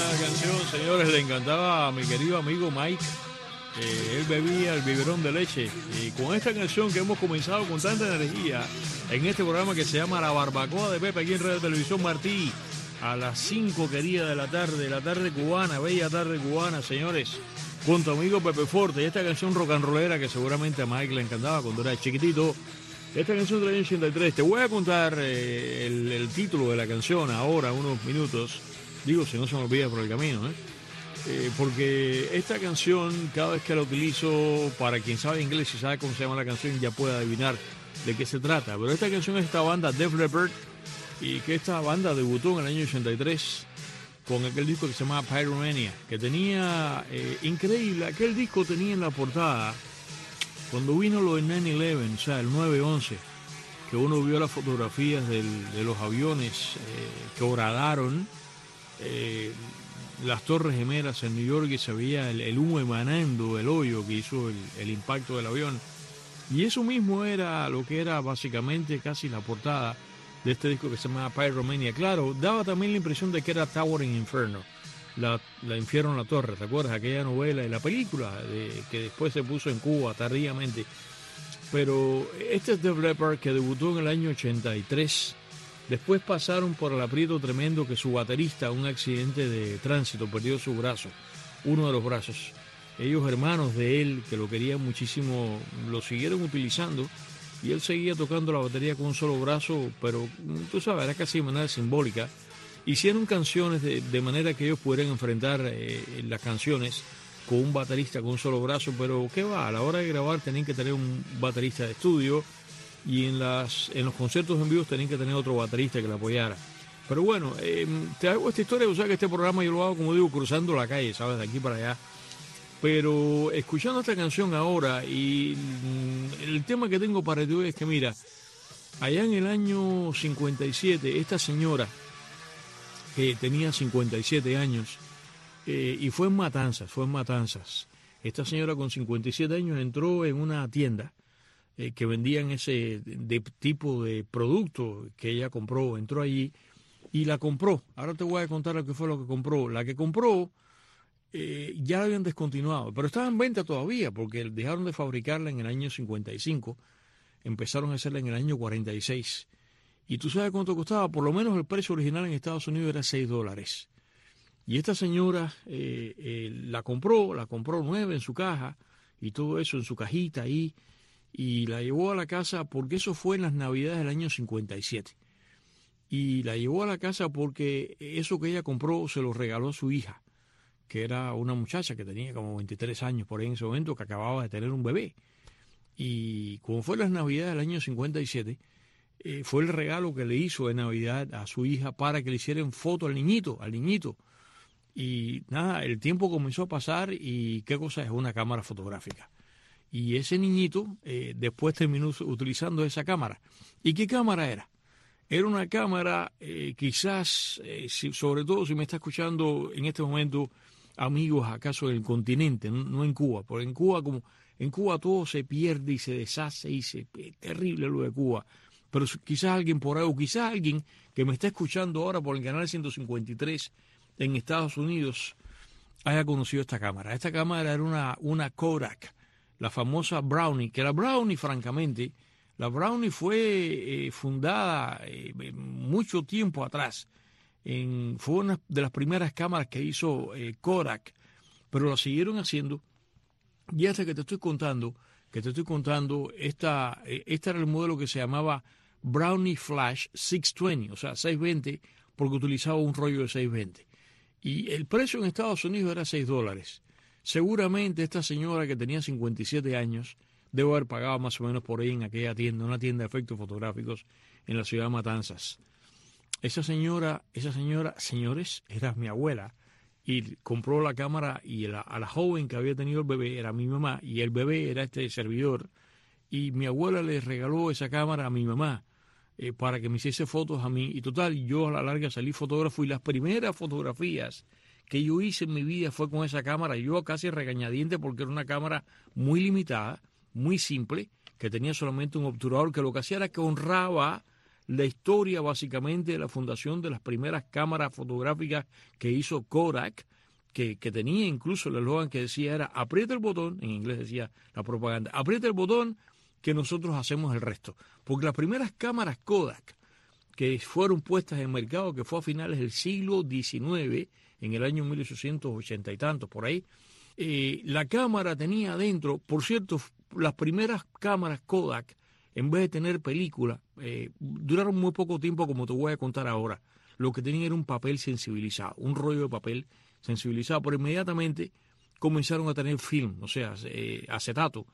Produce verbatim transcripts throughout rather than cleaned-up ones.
canción, señores, le encantaba a mi querido amigo Mike. Eh, él bebía el biberón de leche. Y con esta canción que hemos comenzado con tanta energía en este programa que se llama La Barbacoa de Pepe, aquí en Radio Televisión Martí, a las cinco querida de la tarde, la tarde cubana, bella tarde cubana, señores, con tu amigo Pepe Forte. Y esta canción rock and rollera que seguramente a Mike le encantaba cuando era chiquitito. Esta canción del año ochenta y tres. Te voy a contar eh, el, el título de la canción ahora, unos minutos. Digo, si no se me olvida por el camino, ¿eh? Eh, porque esta canción, cada vez que la utilizo, para quien sabe inglés y sabe cómo se llama la canción, ya puede adivinar de qué se trata. Pero esta canción es esta banda Def Leppard, y que esta banda debutó en el año ochenta y tres con aquel disco que se llamaba Pyromania, que tenía, eh, increíble, aquel disco tenía en la portada, cuando vino lo de nueve once, o sea, el nueve once, que uno vio las fotografías del, de los aviones eh, que horadaron eh, las Torres Gemelas en New York, y se veía el, el humo emanando del hoyo que hizo el, el impacto del avión. Y eso mismo era lo que era básicamente casi la portada de este disco que se llama Pyromania. Claro, daba también la impresión de que era Towering Inferno, la, la Infierno en la Torre, ¿te acuerdas? Aquella novela y la película de, que después se puso en Cuba tardíamente. Pero este es Def Leppard, que debutó en el año ochenta y tres. Después pasaron por el aprieto tremendo que su baterista, un accidente de tránsito, perdió su brazo, uno de los brazos. Ellos, hermanos de él, que lo querían muchísimo, lo siguieron utilizando, y él seguía tocando la batería con un solo brazo, pero tú sabes, era casi de manera simbólica. Hicieron canciones de, de manera que ellos pudieran enfrentar eh, las canciones con un baterista con un solo brazo, pero qué va, a la hora de grabar tenían que tener un baterista de estudio, y en las en los conciertos en vivo tenían que tener otro baterista que la apoyara. Pero bueno, eh, te hago esta historia, o sea que este programa yo lo hago, como digo, cruzando la calle, ¿sabes? De aquí para allá. Pero escuchando esta canción ahora, y mm, el tema que tengo para ti hoy es que, mira, allá en el año cincuenta y siete, esta señora, que tenía cincuenta y siete años, eh, y fue en Matanzas, fue en Matanzas. Esta señora con cincuenta y siete años entró en una tienda Eh, que vendían ese de, tipo de producto que ella compró, entró allí y la compró. Ahora te voy a contar lo que fue lo que compró. La que compró eh, ya la habían descontinuado, pero estaba en venta todavía, porque dejaron de fabricarla en el año cincuenta y cinco, empezaron a hacerla en el año cuarenta y seis. Y tú sabes cuánto costaba, por lo menos el precio original en Estados Unidos era seis dólares. Y esta señora eh, eh, la compró, la compró nueva en su caja y todo eso en su cajita ahí, y la llevó a la casa, porque eso fue en las Navidades del año cincuenta y siete. Y la llevó a la casa porque eso que ella compró se lo regaló a su hija, que era una muchacha que tenía como veintitrés años por ahí en ese momento, que acababa de tener un bebé. Y como fue las Navidades del año cincuenta y siete, eh, fue el regalo que le hizo de Navidad a su hija para que le hicieran foto al niñito, al niñito. Y nada, el tiempo comenzó a pasar, y qué cosa es una cámara fotográfica. Y ese niñito eh, después terminó utilizando esa cámara. ¿Y qué cámara era? Era una cámara, eh, quizás, eh, si, sobre todo si me está escuchando en este momento amigos acaso del continente, no, no en Cuba, porque en Cuba como en Cuba todo se pierde y se deshace y se es terrible lo de Cuba. Pero quizás alguien por ahí, o quizás alguien que me está escuchando ahora por el canal ciento cincuenta y tres en Estados Unidos haya conocido esta cámara. Esta cámara era una, una Kodak, la famosa Brownie, que la Brownie, francamente, la Brownie fue eh, fundada eh, mucho tiempo atrás. En, fue una de las primeras cámaras que hizo eh, Kodak, pero la siguieron haciendo. Y hasta que te estoy contando, que te estoy contando, esta, eh, este era el modelo que se llamaba Brownie Flash seiscientos veinte, o sea, seiscientos veinte, porque utilizaba un rollo de seiscientos veinte. Y el precio en Estados Unidos era seis dólares. Seguramente esta señora, que tenía cincuenta y siete años, debe haber pagado más o menos por ahí en aquella tienda, una tienda de efectos fotográficos en la ciudad de Matanzas. Esa señora, esa señora, señores, era mi abuela, y compró la cámara, y la, a la joven que había tenido el bebé era mi mamá, y el bebé era este servidor, y mi abuela le regaló esa cámara a mi mamá eh, para que me hiciese fotos a mí, y total, yo a la larga salí fotógrafo, y las primeras fotografías que yo hice en mi vida fue con esa cámara, yo casi regañadiente, porque era una cámara muy limitada, muy simple, que tenía solamente un obturador, que lo que hacía era que honraba la historia básicamente de la fundación de las primeras cámaras fotográficas que hizo Kodak, que, que tenía incluso el eslogan que decía era aprieta el botón, en inglés decía la propaganda, aprieta el botón que nosotros hacemos el resto. Porque las primeras cámaras Kodak que fueron puestas en mercado, que fue a finales del siglo diecinueve, en el año mil ochocientos ochenta y tantos, por ahí, eh, la cámara tenía adentro, por cierto, las primeras cámaras Kodak, en vez de tener película, eh, duraron muy poco tiempo, como te voy a contar ahora. Lo que tenían era un papel sensibilizado, un rollo de papel sensibilizado, pero inmediatamente comenzaron a tener film, o sea, eh, acetato.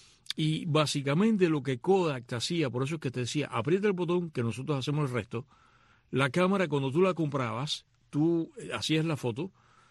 Y básicamente lo que Kodak te hacía, por eso es que te decía, aprieta el botón que nosotros hacemos el resto. La cámara, cuando tú la comprabas, tú hacías la foto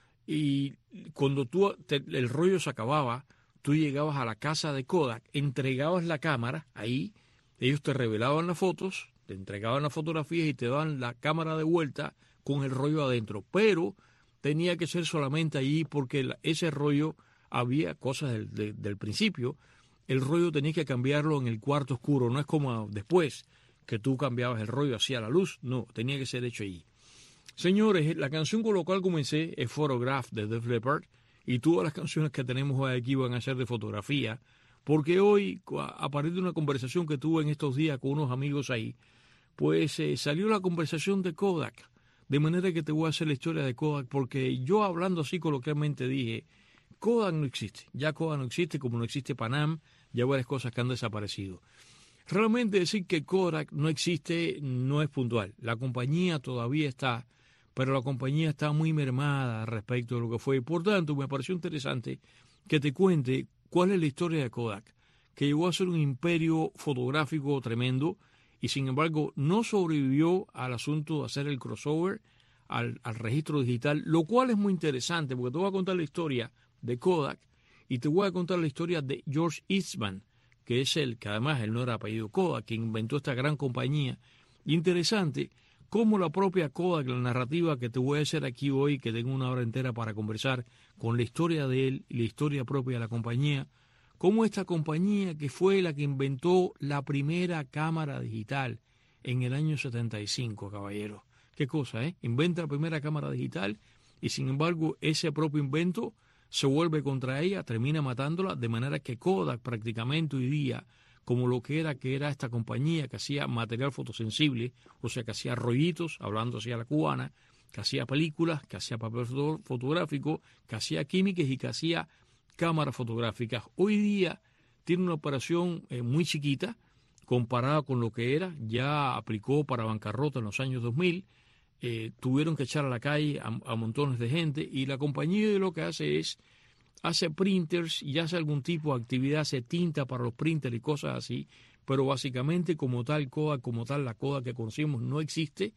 y cuando tú te, el rollo se acababa, tú llegabas a la casa de Kodak, entregabas la cámara ahí, ellos te revelaban las fotos, te entregaban las fotografías y te daban la cámara de vuelta con el rollo adentro. Pero tenía que ser solamente allí porque la, ese rollo había cosas del, de, del principio. El rollo tenías que cambiarlo en el cuarto oscuro, no es como después que tú cambiabas el rollo hacia la luz, no, tenía que ser hecho allí. Señores, la canción con la cual comencé es Photograph de Def Leppard y todas las canciones que tenemos hoy aquí van a ser de fotografía, porque hoy, a partir de una conversación que tuve en estos días con unos amigos ahí, pues eh, salió la conversación de Kodak, de manera que te voy a hacer la historia de Kodak, porque yo hablando así coloquialmente dije, Kodak no existe, ya Kodak no existe como no existe Panam, ya varias cosas que han desaparecido. Realmente decir que Kodak no existe no es puntual, la compañía todavía está, pero la compañía está muy mermada respecto de lo que fue. Por tanto, me pareció interesante que te cuente cuál es la historia de Kodak, que llegó a ser un imperio fotográfico tremendo y sin embargo no sobrevivió al asunto de hacer el crossover, al, al registro digital, lo cual es muy interesante porque te voy a contar la historia de Kodak y te voy a contar la historia de George Eastman, que es el que además él no era apellido Kodak, quien inventó esta gran compañía. Interesante cómo la propia Kodak, la narrativa que te voy a hacer aquí hoy, que tengo una hora entera para conversar con la historia de él y la historia propia de la compañía, cómo esta compañía que fue la que inventó la primera cámara digital en el año setenta y cinco, caballero. Qué cosa, ¿eh? Inventa la primera cámara digital y sin embargo ese propio invento se vuelve contra ella, termina matándola, de manera que Kodak prácticamente hoy día, como lo que era que era esta compañía que hacía material fotosensible, o sea, que hacía rollitos, hablando hacia la cubana, que hacía películas, que hacía papel fotográfico, que hacía químicas y que hacía cámaras fotográficas. Hoy día tiene una operación eh, muy chiquita comparada con lo que era, ya aplicó para bancarrota en los años dos mil, Eh, tuvieron que echar a la calle a, a montones de gente y la compañía lo que hace es, hace printers y hace algún tipo de actividad, hace tinta para los printers y cosas así, pero básicamente como tal Kodak, como tal la Kodak que conocemos no existe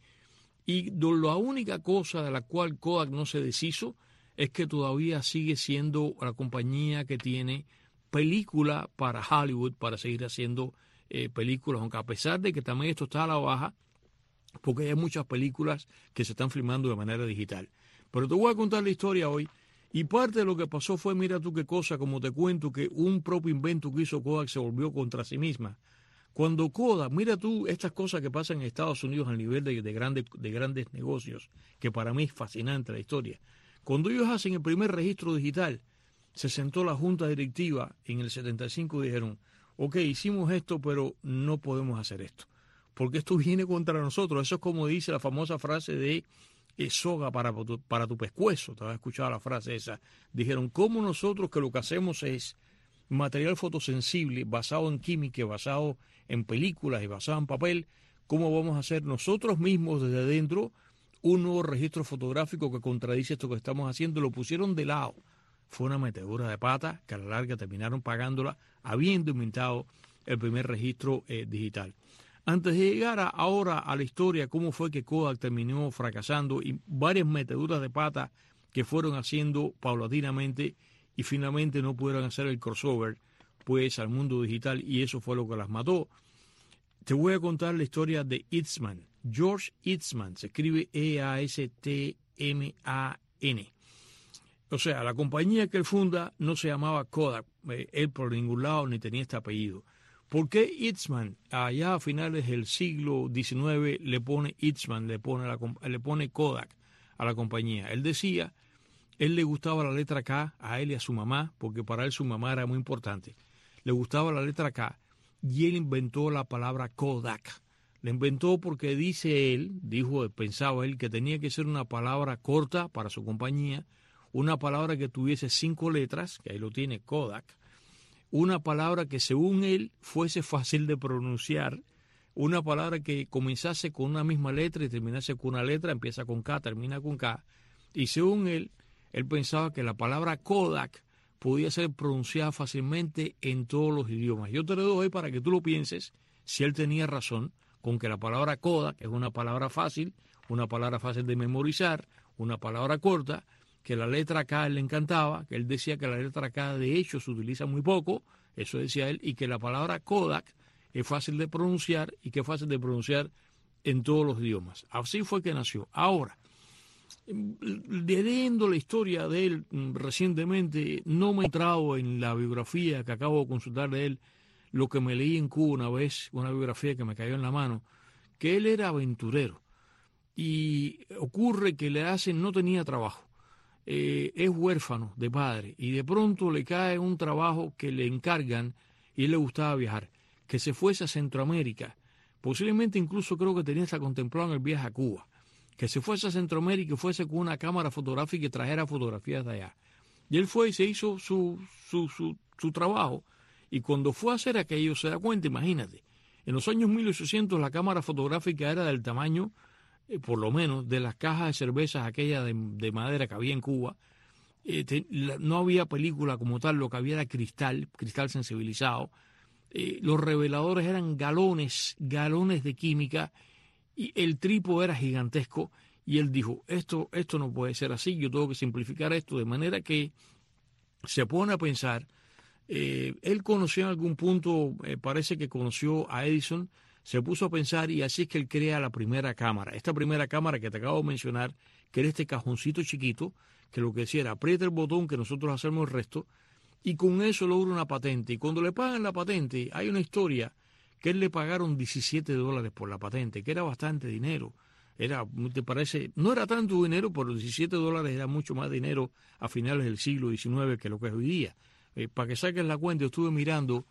y la única cosa de la cual Kodak no se deshizo es que todavía sigue siendo la compañía que tiene película para Hollywood, para seguir haciendo eh, películas, aunque a pesar de que también esto está a la baja, porque hay muchas películas que se están filmando de manera digital. Pero te voy a contar la historia hoy, y parte de lo que pasó fue, mira tú qué cosa, como te cuento, que un propio invento que hizo Kodak se volvió contra sí misma. Cuando Kodak, mira tú estas cosas que pasan en Estados Unidos al nivel de, de, grandes, de grandes negocios, que para mí es fascinante la historia. Cuando ellos hacen el primer registro digital, se sentó la junta directiva en el setenta y cinco y dijeron, ok, hicimos esto, pero no podemos hacer esto, porque esto viene contra nosotros. Eso es como dice la famosa frase de eh, soga para tu, para tu pescuezo. Te has escuchado la frase esa. Dijeron, ¿cómo nosotros que lo que hacemos es material fotosensible basado en química, basado en películas y basado en papel, cómo vamos a hacer nosotros mismos desde dentro un nuevo registro fotográfico que contradice esto que estamos haciendo? Lo pusieron de lado. Fue una metedura de pata que a la larga terminaron pagándola habiendo inventado el primer registro eh, digital. Antes de llegar a, ahora a la historia, cómo fue que Kodak terminó fracasando y varias meteduras de pata que fueron haciendo paulatinamente y finalmente no pudieron hacer el crossover pues al mundo digital y eso fue lo que las mató. Te voy a contar la historia de Eastman. George Eastman, se escribe E A S T M A N. O sea, la compañía que él funda no se llamaba Kodak, eh, él por ningún lado ni tenía este apellido. ¿Por qué Eastman, allá a finales del siglo diecinueve, le pone Eastman, le pone, la, le pone Kodak a la compañía? Él decía, él le gustaba la letra K a él y a su mamá, porque para él su mamá era muy importante. Le gustaba la letra K y él inventó la palabra Kodak. La inventó porque dice él, dijo, pensaba él, que tenía que ser una palabra corta para su compañía, una palabra que tuviese cinco letras, que ahí lo tiene, Kodak, una palabra que según él fuese fácil de pronunciar, una palabra que comenzase con una misma letra y terminase con una letra, empieza con K, termina con K, y según él, él pensaba que la palabra Kodak podía ser pronunciada fácilmente en todos los idiomas. Yo te lo doy para que tú lo pienses, si él tenía razón, con que la palabra Kodak es una palabra fácil, una palabra fácil de memorizar, una palabra corta, que la letra K le encantaba, que él decía que la letra K de hecho se utiliza muy poco, eso decía él, y que la palabra Kodak es fácil de pronunciar y que es fácil de pronunciar en todos los idiomas. Así fue que nació. Ahora, leyendo la historia de él recientemente, no me he entrado en la biografía que acabo de consultar de él, lo que me leí en Cuba una vez, una biografía que me cayó en la mano, que él era aventurero y ocurre que le hacen, no tenía trabajo. Eh, es huérfano de padre y de pronto le cae un trabajo que le encargan y él le gustaba viajar, que se fuese a Centroamérica, posiblemente incluso creo que tenía hasta contemplado en el viaje a Cuba, que se fuese a Centroamérica y fuese con una cámara fotográfica y trajera fotografías de allá. Y él fue y se hizo su, su, su, su trabajo, y cuando fue a hacer aquello se da cuenta, imagínate, en los años mil ochocientos la cámara fotográfica era del tamaño Eh, por lo menos, de las cajas de cervezas aquellas de, de madera que había en Cuba. Eh, te, la, no había película como tal, lo que había era cristal, cristal sensibilizado. Eh, los reveladores eran galones, galones de química, y el trípode era gigantesco, y él dijo, esto, esto no puede ser así, yo tengo que simplificar esto, de manera que se pone a pensar, eh, él conoció en algún punto, eh, parece que conoció a Edison, se puso a pensar y así es que él crea la primera cámara. Esta primera cámara que te acabo de mencionar, que era este cajoncito chiquito, que lo que decía era aprieta el botón que nosotros hacemos el resto, y con eso logra una patente. Y cuando le pagan la patente, hay una historia que él le pagaron diecisiete dólares por la patente, que era bastante dinero. Era, ¿te parece? No era tanto dinero, pero diecisiete dólares era mucho más dinero a finales del siglo diecinueve que lo que es hoy día. Eh, para que saques la cuenta, yo estuve mirando,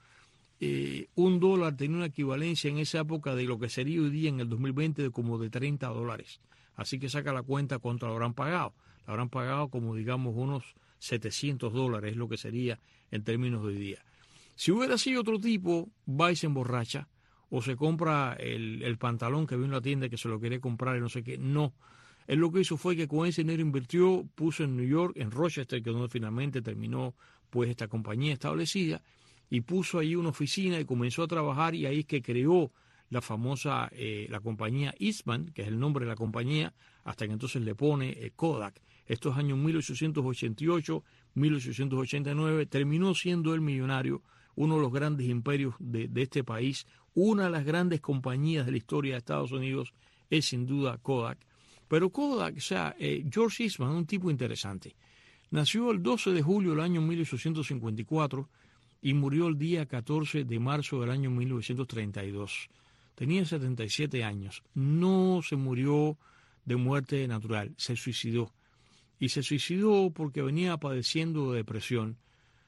Eh, un dólar tenía una equivalencia en esa época de lo que sería hoy día en el dos mil veinte de como de treinta dólares. Así que saca la cuenta cuánto lo habrán pagado. Lo habrán pagado como digamos unos setecientos dólares, es lo que sería en términos de hoy día. Si hubiera sido otro tipo, va y se emborracha o se compra el, el pantalón que vio en la tienda que se lo quería comprar y no sé qué. No. Él lo que hizo fue que con ese dinero invirtió, puso en New York, en Rochester, que es donde finalmente terminó pues esta compañía establecida, y puso ahí una oficina y comenzó a trabajar, y ahí es que creó la famosa, eh, la compañía Eastman, que es el nombre de la compañía, hasta que entonces le pone eh, Kodak. Estos años mil ochocientos ochenta y ocho, mil ochocientos ochenta y nueve, terminó siendo el millonario, uno de los grandes imperios de, de este país, una de las grandes compañías de la historia de Estados Unidos es sin duda Kodak. Pero Kodak, o sea, eh, George Eastman, un tipo interesante. Nació el doce de julio del año mil ochocientos cincuenta y cuatro, y murió el día catorce de marzo del año mil novecientos treinta y dos. Tenía setenta y siete años. No se murió de muerte natural, se suicidó. Y se suicidó porque venía padeciendo de depresión.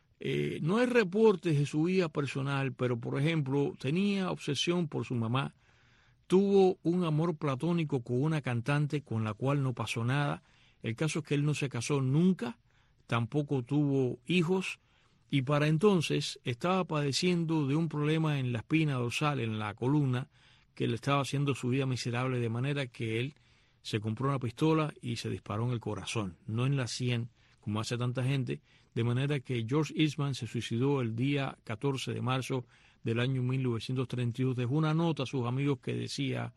Eh, no hay reportes de su vida personal, pero por ejemplo, tenía obsesión por su mamá. Tuvo un amor platónico con una cantante con la cual no pasó nada. El caso es que él no se casó nunca, tampoco tuvo hijos, y para entonces estaba padeciendo de un problema en la espina dorsal, en la columna, que le estaba haciendo su vida miserable, de manera que él se compró una pistola y se disparó en el corazón, no en la sien, como hace tanta gente, de manera que George Eastman se suicidó el día catorce de marzo del año mil novecientos treinta y dos. Dejó una nota a sus amigos que decía,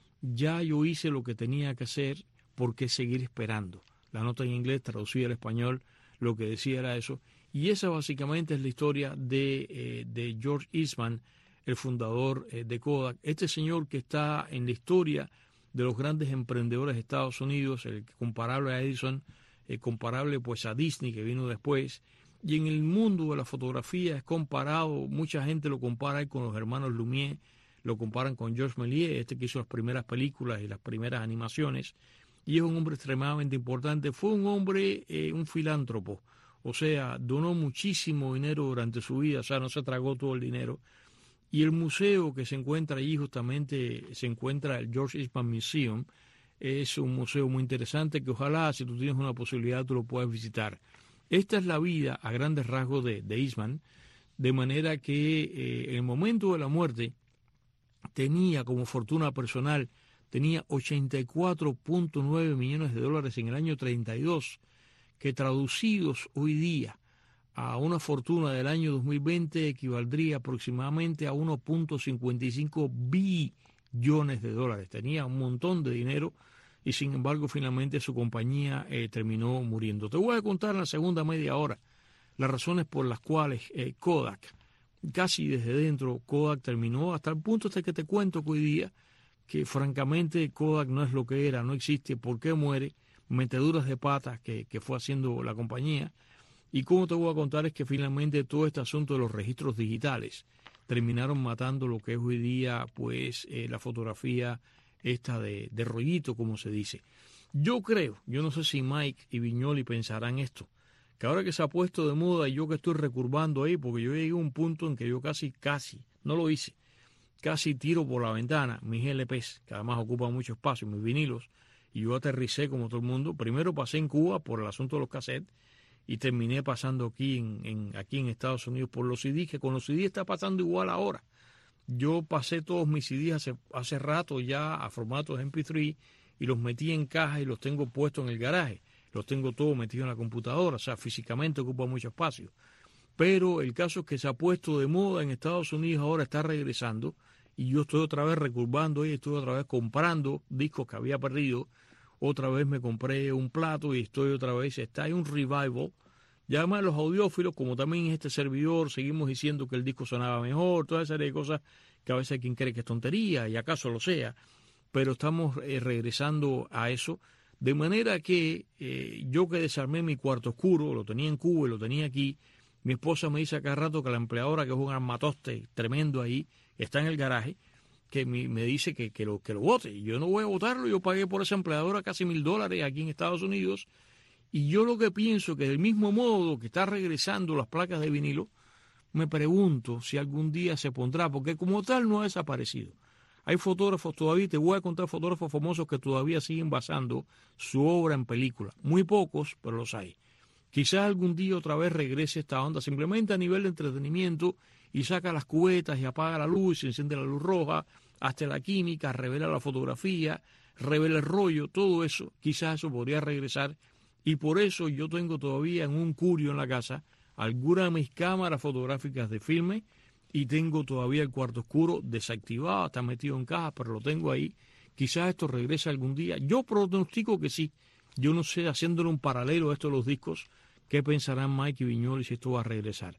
ya yo hice lo que tenía que hacer, ¿por qué seguir esperando? La nota en inglés, traducida al español, lo que decía era eso. Y esa básicamente es la historia de, eh, de George Eastman, el fundador eh, de Kodak. Este señor que está en la historia de los grandes emprendedores de Estados Unidos, el comparable a Edison, eh, comparable pues a Disney que vino después, Y en el mundo de la fotografía es comparado, mucha gente lo compara con los hermanos Lumière, lo comparan con Georges Méliès, este que hizo las primeras películas y las primeras animaciones, y es un hombre extremadamente importante. Fue un hombre, eh, un filántropo, o sea, donó muchísimo dinero durante su vida, o sea, no se tragó todo el dinero. Y el museo que se encuentra allí, justamente se encuentra el George Eastman Museum, es un museo muy interesante que ojalá, si tú tienes una posibilidad, tú lo puedas visitar. Esta es la vida a grandes rasgos de, de Eastman, de manera que eh, en el momento de la muerte tenía como fortuna personal, tenía ochenta y cuatro punto nueve millones de dólares en el año treinta y dos, que traducidos hoy día a una fortuna del año dos mil veinte equivaldría aproximadamente a uno punto cincuenta y cinco billones de dólares. Tenía un montón de dinero y sin embargo finalmente su compañía eh, terminó muriendo. Te voy a contar en la segunda media hora las razones por las cuales eh, Kodak, casi desde dentro, Kodak terminó, hasta el punto hasta que te cuento que hoy día, que francamente Kodak no es lo que era, no existe, por qué muere, meteduras de patas que, que fue haciendo la compañía. Y como te voy a contar es que finalmente todo este asunto de los registros digitales terminaron matando lo que es hoy día pues eh, la fotografía esta de, de rollito, como se dice. Yo creo, yo no sé si Mike y Viñoly pensarán esto, que ahora que se ha puesto de moda y yo que estoy recurvando ahí, porque yo llegué a un punto en que yo casi, casi, no lo hice, casi tiro por la ventana mis L Pes, que además ocupan mucho espacio, mis vinilos, y yo aterricé como todo el mundo. Primero pasé en Cuba por el asunto de los cassettes y terminé pasando aquí en, en, aquí en Estados Unidos por los C Ds, que con los C Ds está pasando igual ahora. Yo pasé todos mis C Ds hace, hace rato ya a formatos M P tres y los metí en caja y los tengo puestos en el garaje. Los tengo todos metidos en la computadora, o sea, físicamente ocupa mucho espacio. Pero el caso es que se ha puesto de moda en Estados Unidos, ahora está regresando, y yo estoy otra vez recurvando y estoy otra vez comprando discos que había perdido. Otra vez me compré un plato y estoy otra vez, está ahí un revival. Y además los audiófilos, como también en este servidor, seguimos diciendo que el disco sonaba mejor, toda esa serie de cosas que a veces hay quien cree que es tontería, y acaso lo sea, pero estamos eh, regresando a eso, de manera que eh, yo que desarmé mi cuarto oscuro, lo tenía en Cuba y lo tenía aquí, mi esposa me dice a cada rato que la empleadora, que es un armatoste tremendo ahí, está en el garaje, que me, me dice que, que, lo, que lo vote, y yo no voy a votarlo. Yo pagué por esa empleadora casi mil dólares aquí en Estados Unidos, y yo lo que pienso que del mismo modo que está regresando las placas de vinilo, me pregunto si algún día se pondrá, porque como tal no ha desaparecido. Hay fotógrafos todavía, te voy a contar fotógrafos famosos que todavía siguen basando su obra en película. Muy pocos, pero los hay. Quizás algún día otra vez regrese esta onda, simplemente a nivel de entretenimiento, y saca las cubetas y apaga la luz, y enciende la luz roja, hasta la química, revela la fotografía, revela el rollo, todo eso, quizás eso podría regresar. Y por eso yo tengo todavía en un curio en la casa algunas de mis cámaras fotográficas de filme, y tengo todavía el cuarto oscuro desactivado, está metido en caja, pero lo tengo ahí. Quizás esto regrese algún día. Yo pronostico que sí. Yo no sé, haciéndole un paralelo a esto de los discos, qué pensarán Mike y Viñoly si esto va a regresar.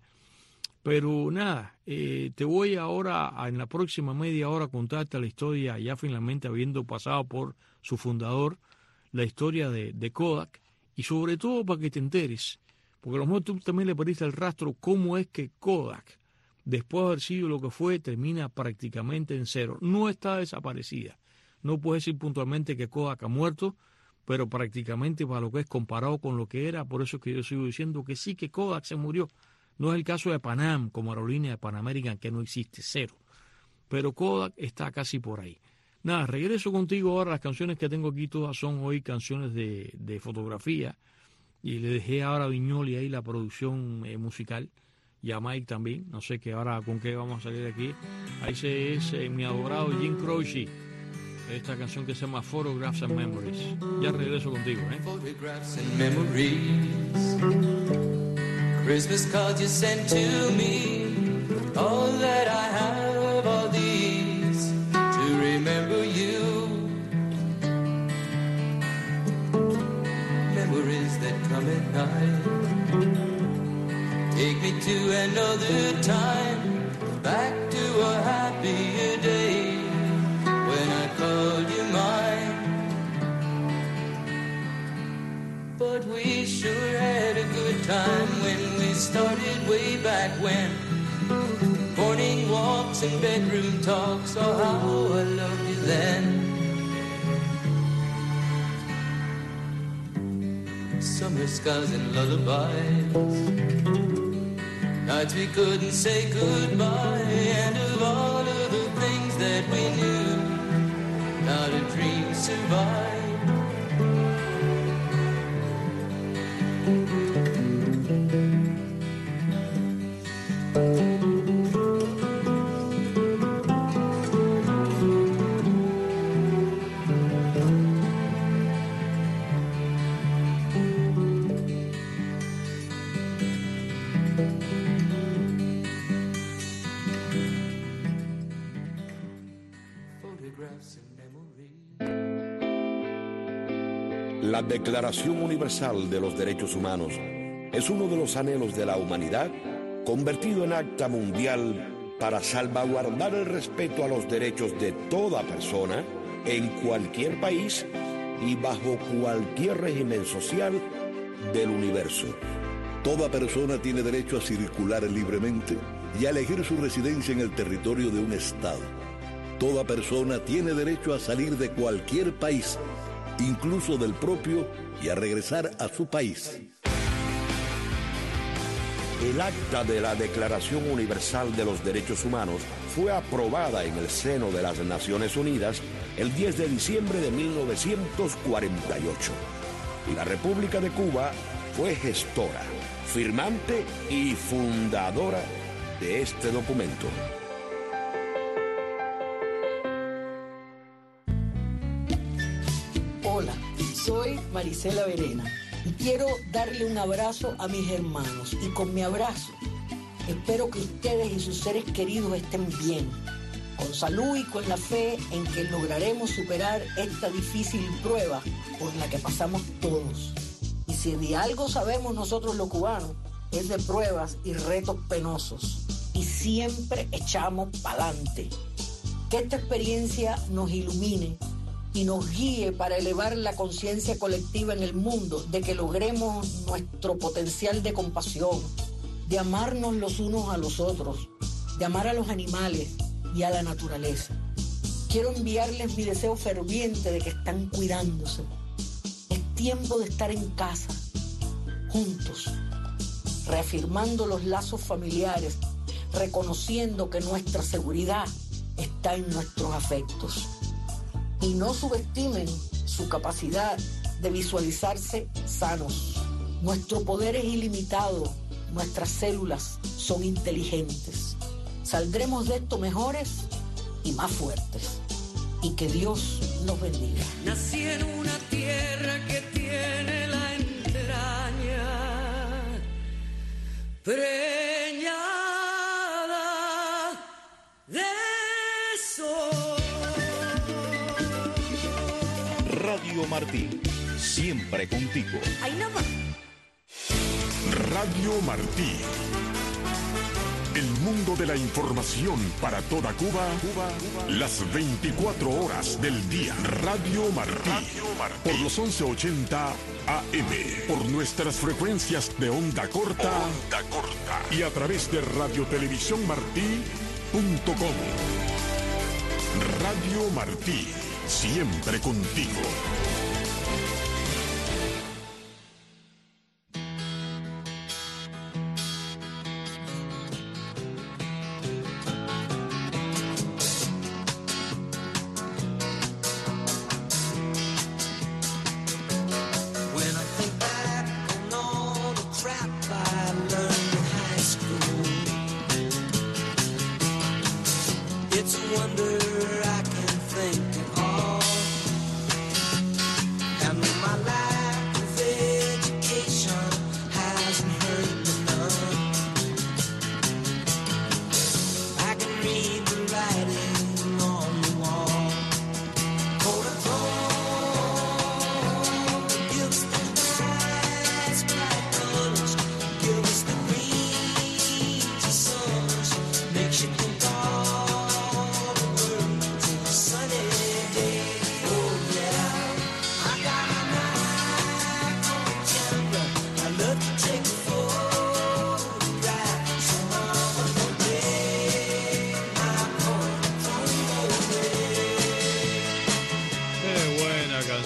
Pero nada, eh, te voy ahora, a, en la próxima media hora, a contarte la historia, ya finalmente habiendo pasado por su fundador, la historia de, de Kodak, y sobre todo para que te enteres, porque a lo mejor tú también le perdiste el rastro, cómo es que Kodak, después de haber sido lo que fue, termina prácticamente en cero. No está desaparecida. No puedes decir puntualmente que Kodak ha muerto, pero prácticamente para lo que es comparado con lo que era, por eso es que yo sigo diciendo que sí, que Kodak se murió. No es el caso de Panam, como aerolínea de Pan American, que no existe, cero. Pero Kodak está casi por ahí. Nada, regreso contigo ahora. Las canciones que tengo aquí todas son hoy canciones de, de fotografía. Y le dejé ahora a Viñoly ahí la producción eh, musical. Y a Mike también. No sé qué ahora con qué vamos a salir de aquí. Ahí se es eh, mi adorado Jim Croce. Esta canción que se llama Photographs and Memories. Ya regreso contigo, ¿eh? Photographs and memories. Christmas cards you sent to me. All that I have are these to remember you. Memories that come at night. Take me to another time, back to a happier day when I called you mine. But we sure had a good time when we started way back when. Morning walks and bedroom talks, oh how I loved you then. Summer skies and lullabies, nights we couldn't say goodbye, and of all of the things that we knew, not a dream survived. La Declaración Universal de los Derechos Humanos es uno de los anhelos de la humanidad convertido en acta mundial para salvaguardar el respeto a los derechos de toda persona en cualquier país y bajo cualquier régimen social del universo. Toda persona tiene derecho a circular libremente y a elegir su residencia en el territorio de un estado. Toda persona tiene derecho a salir de cualquier país, incluso del propio, y a regresar a su país. El acta de la Declaración Universal de los Derechos Humanos fue aprobada en el seno de las Naciones Unidas el diez de diciembre de mil novecientos cuarenta y ocho. Y la República de Cuba fue gestora, firmante y fundadora de este documento. Hola, soy Marisela Verena y quiero darle un abrazo a mis hermanos, y con mi abrazo espero que ustedes y sus seres queridos estén bien, con salud y con la fe en que lograremos superar esta difícil prueba por la que pasamos todos. Y si de algo sabemos nosotros los cubanos, es de pruebas y retos penosos, y siempre echamos pa'lante. Que esta experiencia nos ilumine y nos guíe para elevar la conciencia colectiva en el mundo, de que logremos nuestro potencial de compasión, de amarnos los unos a los otros, de amar a los animales y a la naturaleza. Quiero enviarles mi deseo ferviente de que están cuidándose. Es tiempo de estar en casa, juntos, reafirmando los lazos familiares, reconociendo que nuestra seguridad está en nuestros afectos. Y no subestimen su capacidad de visualizarse sanos. Nuestro poder es ilimitado, nuestras células son inteligentes. Saldremos de esto mejores y más fuertes. Y que Dios los bendiga. Nací en una tierra que tiene la entraña preñada de sol. Radio Martí, siempre contigo. Ahí nada más. Radio Martí. El mundo de la información para toda Cuba, Cuba, Cuba. Las veinticuatro horas del día. Radio Martí. Radio Martí. Por los once ochenta A M. Por nuestras frecuencias de onda corta. Onda corta. Y a través de radiotelevisión martí punto com. Radio Martí. Siempre contigo. It's a wonder I can think at all.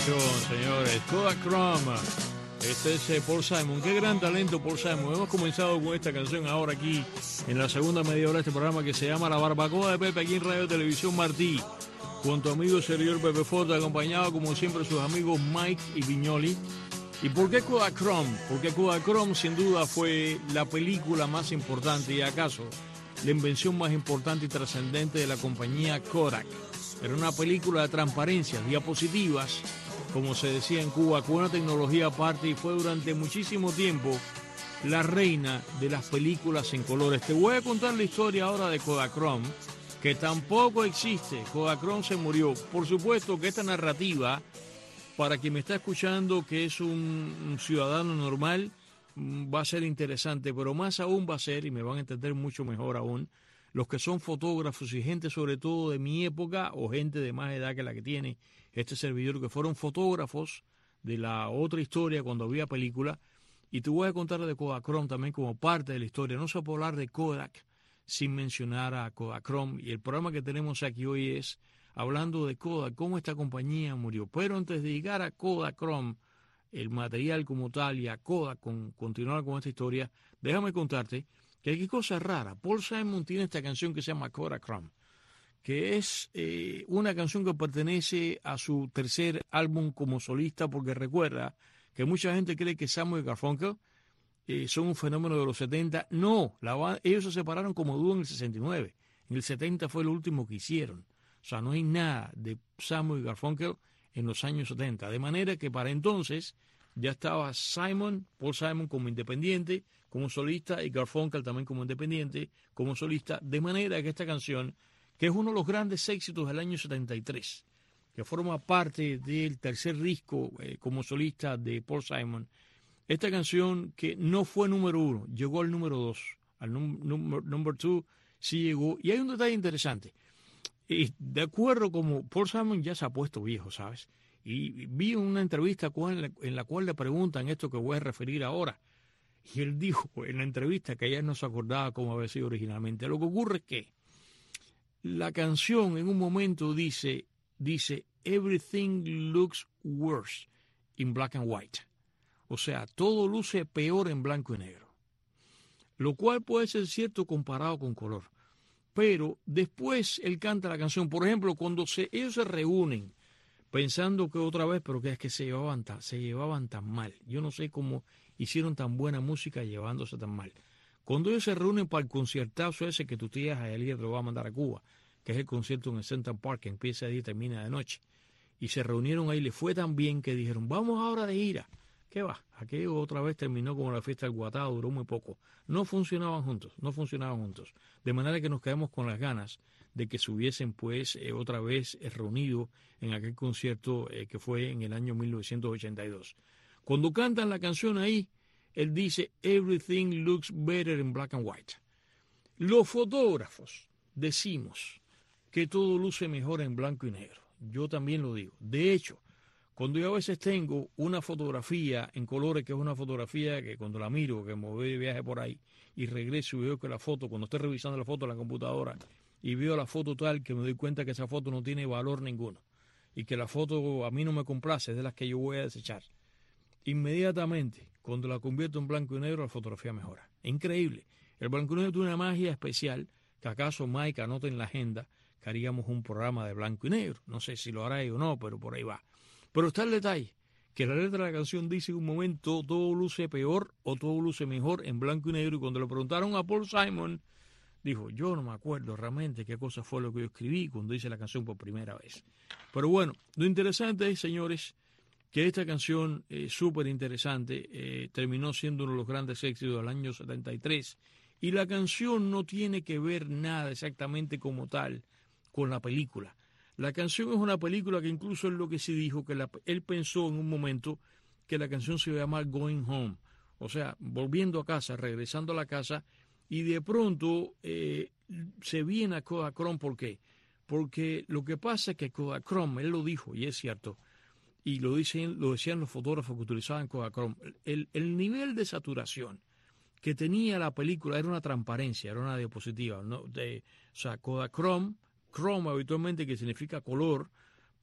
canción, señores. Kodachrome. Este es eh, Paul Simon. Qué gran talento, Paul Simon. Hemos comenzado con esta canción ahora aquí en la segunda media hora de este programa que se llama La Barbacoa de Pepe aquí en Radio Televisión Martí. Con tu amigo servidor Pepe Fota, acompañado como siempre sus amigos Mike y Viñoli. ¿Y por qué Kodachrome? Porque Kodachrome sin duda fue la película más importante y acaso la invención más importante y trascendente de la compañía Kodak. Era una película de transparencia, diapositivas, como se decía en Cuba, con una tecnología aparte y fue durante muchísimo tiempo la reina de las películas en colores. Te voy a contar la historia ahora de Kodachrome, que tampoco existe. Kodachrome se murió. Por supuesto que esta narrativa, para quien me está escuchando, que es un, un ciudadano normal, va a ser interesante, pero más aún va a ser, y me van a entender mucho mejor aún, los que son fotógrafos y gente sobre todo de mi época o gente de más edad que la que tiene este servidor, que fueron fotógrafos de la otra historia cuando había película. Y te voy a contar de Kodachrome también como parte de la historia. No se puede hablar de Kodak sin mencionar a Kodachrome, y el programa que tenemos aquí hoy es hablando de Kodak, cómo esta compañía murió. Pero antes de llegar a Kodachrome, el material como tal, y a Kodak, con, continuar con esta historia, déjame contarte que hay cosas raras. Paul Simon tiene esta canción que se llama Kodachrome, que es eh, una canción que pertenece a su tercer álbum como solista, porque recuerda que mucha gente cree que Simon y Garfunkel eh, son un fenómeno de los setenta. No, la, ellos se separaron como dúo en el sesenta y nueve. En el setenta fue lo último que hicieron. O sea, no hay nada de Simon y Garfunkel en los años setenta. De manera que para entonces ya estaba Simon, Paul Simon como independiente, como solista, y Garfunkel también como independiente, como solista. De manera que esta canción, que es uno de los grandes éxitos del año setenta y tres, que forma parte del tercer disco eh, como solista de Paul Simon, esta canción que no fue número uno, llegó al número dos, al número number two sí llegó. Y hay un detalle interesante. Y de acuerdo como Paul Simon ya se ha puesto viejo, ¿sabes? Y vi una entrevista en la cual le preguntan esto que voy a referir ahora. Y él dijo en la entrevista que ella no se acordaba cómo había sido originalmente. Lo que ocurre es que la canción en un momento dice, dice, everything looks worse in black and white. O sea, todo luce peor en blanco y negro. Lo cual puede ser cierto comparado con color. Pero después él canta la canción. Por ejemplo, cuando se, ellos se reúnen, pensando que otra vez, pero que es que se llevaban, tan, se llevaban tan mal. Yo no sé cómo hicieron tan buena música llevándose tan mal. Cuando ellos se reúnen para el conciertazo ese que tu tía Jaelier lo va a mandar a Cuba, que es el concierto en el Central Park, que empieza de día y termina de noche, y se reunieron ahí, le fue tan bien que dijeron, vamos ahora de gira. ¿Qué va? Aquello otra vez terminó como la fiesta del Guatá, duró muy poco. No funcionaban juntos, no funcionaban juntos. De manera que nos quedamos con las ganas de que se hubiesen pues eh, otra vez eh, reunido en aquel concierto eh, que fue en el año mil novecientos ochenta y dos. Cuando cantan la canción ahí, él dice, everything looks better in black and white. Los fotógrafos decimos que todo luce mejor en blanco y negro. Yo también lo digo. De hecho, cuando yo a veces tengo una fotografía en colores, que es una fotografía que cuando la miro, que me voy de viaje por ahí y regreso y veo que la foto, cuando estoy revisando la foto en la computadora y veo la foto tal, que me doy cuenta que esa foto no tiene valor ninguno y que la foto a mí no me complace, es de las que yo voy a desechar. Inmediatamente, cuando la convierto en blanco y negro, la fotografía mejora. Increíble. El blanco y negro tiene una magia especial que acaso Mike anota en la agenda que haríamos un programa de blanco y negro. No sé si lo hará o no, pero por ahí va. Pero está el detalle, que la letra de la canción dice en un momento todo luce peor o todo luce mejor en blanco y negro. Y cuando le preguntaron a Paul Simon, dijo, yo no me acuerdo realmente qué cosa fue lo que yo escribí cuando hice la canción por primera vez. Pero bueno, lo interesante es, señores, que esta canción es súper interesante, eh, terminó siendo uno de los grandes éxitos del año setenta y tres. Y la canción no tiene que ver nada exactamente como tal con la película. La canción es una película que incluso es lo que se dijo, que la, él pensó en un momento que la canción se iba a llamar Going Home, o sea, volviendo a casa, regresando a la casa, y de pronto eh, se viene a Kodachrome. ¿Por qué? Porque lo que pasa es que Kodachrome, él lo dijo, y es cierto, y lo, dicen, lo decían los fotógrafos que utilizaban Kodachrome, el, el nivel de saturación que tenía la película era una transparencia, era una diapositiva, ¿no? De, o sea, Kodachrome, chrome habitualmente, que significa color,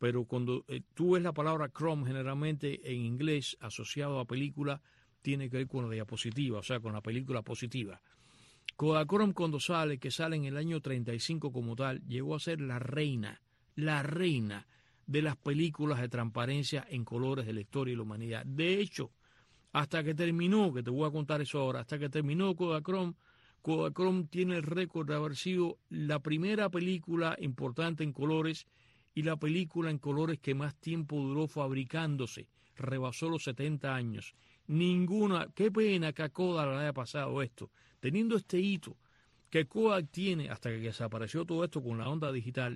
pero cuando eh, tú ves la palabra chrome generalmente en inglés asociado a película, tiene que ver con la diapositiva, o sea, con la película positiva. Kodachrome cuando sale, que sale en el año treinta y cinco como tal, llegó a ser la reina, la reina de las películas de transparencia en colores de la historia y la humanidad. De hecho, hasta que terminó, que te voy a contar eso ahora, hasta que terminó Kodachrome, Kodachrome tiene el récord de haber sido la primera película importante en colores y la película en colores que más tiempo duró fabricándose, rebasó los setenta años. Ninguna, qué pena que a Kodak le haya pasado esto, teniendo este hito que Kodak tiene, hasta que desapareció todo esto con la onda digital.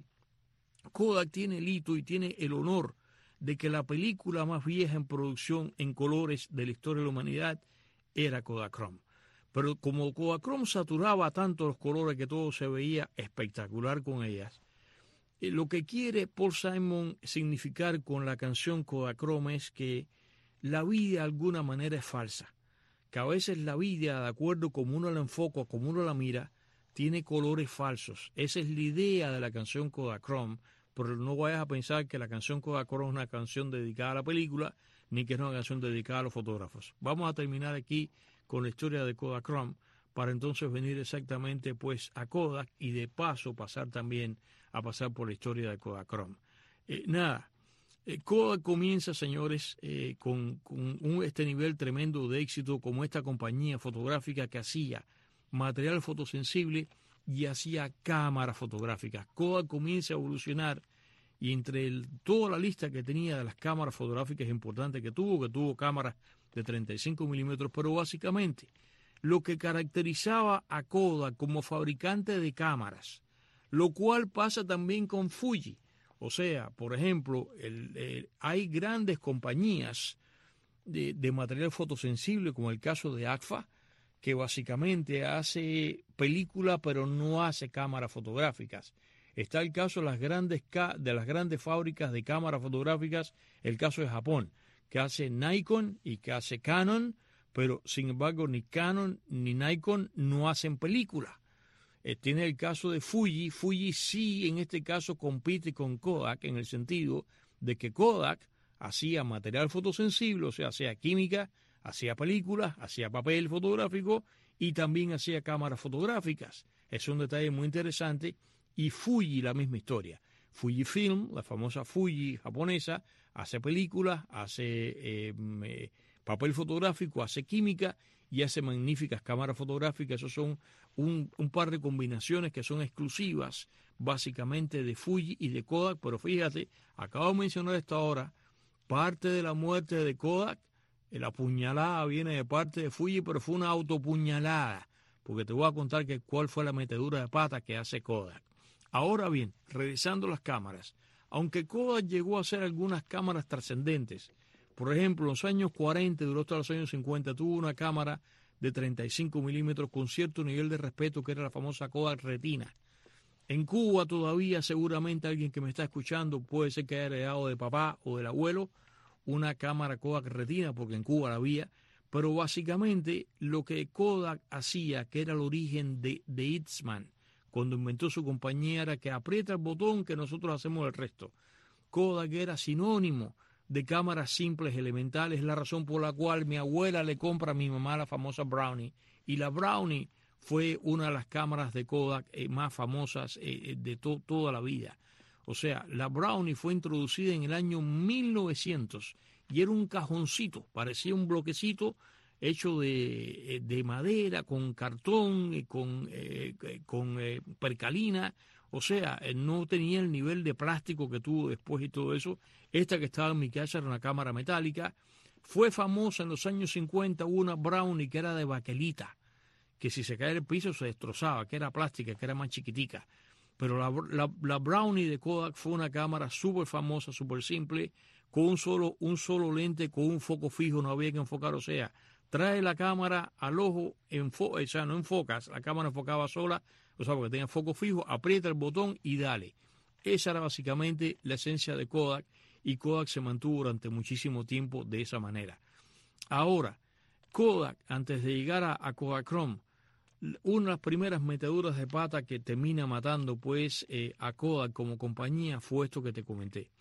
Kodak tiene el hito y tiene el honor de que la película más vieja en producción en colores de la historia de la humanidad era Kodachrome. Pero como Kodachrome saturaba tanto los colores que todo se veía espectacular con ellas, eh, lo que quiere Paul Simon significar con la canción Kodachrome es que la vida de alguna manera es falsa, que a veces la vida, de acuerdo como uno la enfoca, como uno la mira, tiene colores falsos. Esa es la idea de la canción Kodachrome, pero no vayas a pensar que la canción Kodachrome es una canción dedicada a la película, ni que es una canción dedicada a los fotógrafos. Vamos a terminar aquí con la historia de Kodachrome, para entonces venir exactamente pues a Kodak y de paso pasar también a pasar por la historia de Kodachrome. Eh, nada, eh, Kodak comienza, señores, eh, con, con un, este nivel tremendo de éxito como esta compañía fotográfica que hacía material fotosensible y hacía cámaras fotográficas. Kodak comienza a evolucionar y entre el, toda la lista que tenía de las cámaras fotográficas importantes que tuvo, que tuvo cámaras de treinta y cinco milímetros, pero básicamente lo que caracterizaba a Kodak como fabricante de cámaras, lo cual pasa también con Fuji. O sea, por ejemplo, el, el, hay grandes compañías de, de material fotosensible, como el caso de Agfa, que básicamente hace película pero no hace cámaras fotográficas. Está el caso de las grandes, de las grandes fábricas de cámaras fotográficas, el caso de Japón, que hace Nikon y que hace Canon, pero sin embargo ni Canon ni Nikon no hacen película. Eh, tiene el caso de Fuji. Fuji sí en este caso compite con Kodak en el sentido de que Kodak hacía material fotosensible, o sea, hacía química, hacía películas, hacía papel fotográfico y también hacía cámaras fotográficas. Es un detalle muy interesante. Y Fuji la misma historia. Fujifilm, la famosa Fuji japonesa, hace películas, hace eh, eh, papel fotográfico, hace química y hace magníficas cámaras fotográficas. Esos son un, un par de combinaciones que son exclusivas básicamente de Fuji y de Kodak. Pero fíjate, acabo de mencionar esto ahora, parte de la muerte de Kodak, la puñalada viene de parte de Fuji, pero fue una autopuñalada, porque te voy a contar que cuál fue la metedura de pata que hace Kodak. Ahora bien, revisando las cámaras, aunque Kodak llegó a hacer algunas cámaras trascendentes, por ejemplo, en los años cuarenta, duró hasta los años cincuenta, tuvo una cámara de treinta y cinco milímetros con cierto nivel de respeto que era la famosa Kodak Retina. En Cuba todavía seguramente alguien que me está escuchando puede ser que haya heredado de papá o del abuelo una cámara Kodak Retina, porque en Cuba la había, pero básicamente lo que Kodak hacía, que era el origen de, de Eastman, cuando inventó su compañía, era que aprieta el botón que nosotros hacemos el resto. Kodak era sinónimo de cámaras simples, elementales, la razón por la cual mi abuela le compra a mi mamá la famosa Brownie, y la Brownie fue una de las cámaras de Kodak eh, más famosas eh, de to toda la vida. O sea, la Brownie fue introducida en el año mil novecientos y era un cajoncito, parecía un bloquecito hecho de, de madera, con cartón, con, eh, con eh, percalina, o sea, no tenía el nivel de plástico que tuvo después y todo eso. Esta que estaba en mi casa era una cámara metálica. Fue famosa en los años cincuenta, hubo una Brownie que era de baquelita, que si se cae el piso se destrozaba, que era plástica, que era más chiquitica. Pero la, la, la Brownie de Kodak fue una cámara súper famosa, súper simple, con un solo, un solo lente, con un foco fijo, no había que enfocar, o sea, trae la cámara al ojo, enfo o sea, no enfocas, la cámara enfocaba sola, o sea, porque tenía foco fijo, aprieta el botón y dale. Esa era básicamente la esencia de Kodak, y Kodak se mantuvo durante muchísimo tiempo de esa manera. Ahora, Kodak, antes de llegar a, a Kodachrome, una de las primeras meteduras de pata que termina matando pues eh, a Kodak como compañía fue esto que te comenté.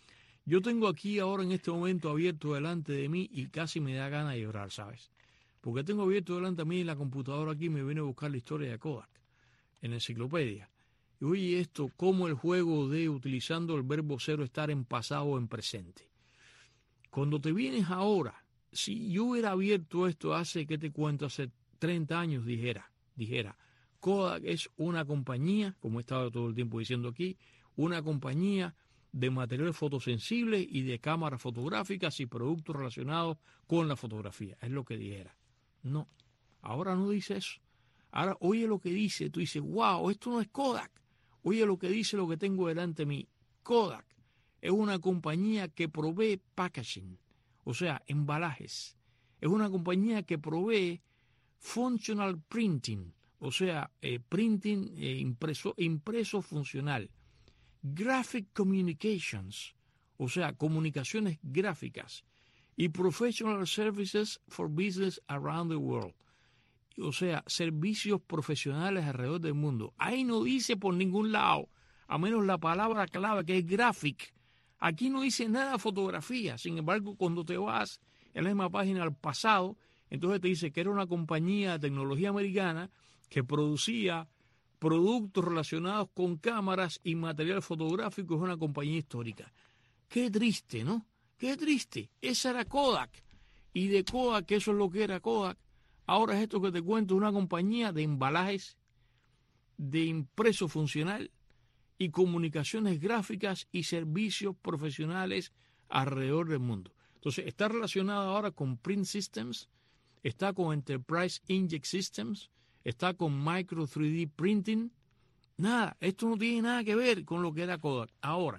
Yo tengo aquí ahora en este momento abierto delante de mí y casi me da ganas de llorar, ¿sabes? Porque tengo abierto delante de mí en la computadora aquí, me viene a buscar la historia de Kodak en la enciclopedia. Y oye esto, cómo el juego de utilizando el verbo ser o estar en pasado o en presente. Cuando te vienes ahora, si yo hubiera abierto esto hace, ¿qué te cuento? Hace treinta años dijera, dijera, Kodak es una compañía, como he estado todo el tiempo diciendo aquí, una compañía de materiales fotosensibles y de cámaras fotográficas y productos relacionados con la fotografía. Es lo que dijera. No, ahora no dice eso. Ahora oye lo que dice, tú dices, wow, esto no es Kodak. Oye lo que dice lo que tengo delante de mí. Kodak es una compañía que provee packaging, o sea, embalajes. Es una compañía que provee functional printing, o sea, eh, printing eh, impreso, impreso funcional. Graphic communications, o sea, comunicaciones gráficas. Y professional services for business around the world. O sea, servicios profesionales alrededor del mundo. Ahí no dice por ningún lado, a menos la palabra clave que es graphic. Aquí no dice nada de fotografía. Sin embargo, cuando te vas en la misma página al pasado, entonces te dice que era una compañía de tecnología americana que producía productos relacionados con cámaras y material fotográfico. Es una compañía histórica. Qué triste, ¿no? Qué triste. Esa era Kodak. Y de Kodak, que eso es lo que era Kodak, ahora es esto que te cuento, una compañía de embalajes, de impreso funcional y comunicaciones gráficas y servicios profesionales alrededor del mundo. Entonces, está relacionada ahora con Print Systems, está con Enterprise Inkjet Systems, está con Micro tres D Printing. Nada, esto no tiene nada que ver con lo que era Kodak. Ahora,